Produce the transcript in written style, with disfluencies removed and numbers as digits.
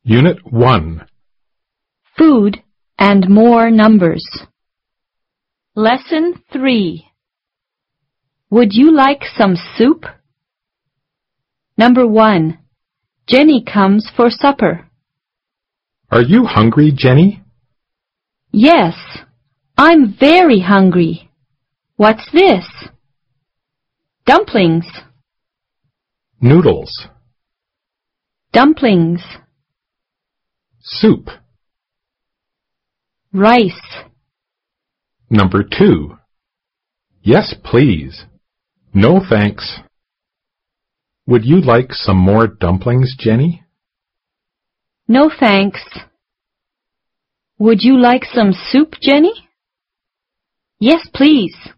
Unit 1. Food and more numbers. Lesson 3. Would you like some soup? Number 1. Jenny comes for supper. Are you hungry, Jenny? Yes, I'm very hungry. What's this? Dumplings. Noodles. Dumplings. Soup. Rice. Number 2. Yes, please. No, thanks. Would you like some more dumplings, Jenny? No thanks. Would you like some soup, Jenny? Yes, please.